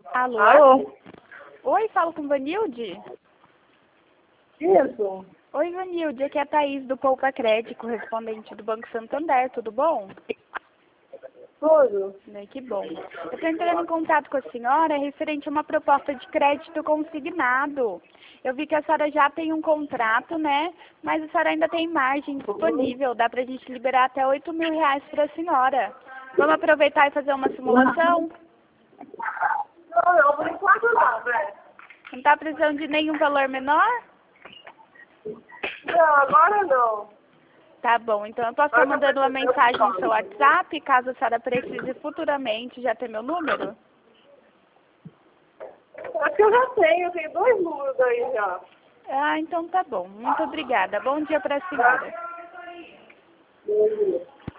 Alô? Alô? Oi, falo com Vanilde? Isso. Oi, Vanilde, aqui é a Thaís do Poupa Crédito, correspondente do Banco Santander, tudo bom? Tudo. Que bom. Eu estou entrando em contato com a senhora referente a uma proposta de crédito consignado. Eu vi que a senhora já tem um contrato, né? Mas a senhora ainda tem margem disponível, dá pra gente liberar até R$ 8.000 para a senhora. Vamos aproveitar e fazer uma simulação? Não, por enquanto não, velho. Não está precisando de nenhum valor menor? Não, agora não. Tá bom, então eu posso estar mandando uma mensagem no seu WhatsApp, caso a senhora precise futuramente, já ter meu número? Acho que eu tenho 2 números aí já. Ah, então tá bom. Muito obrigada. Bom dia para a senhora. Bom dia.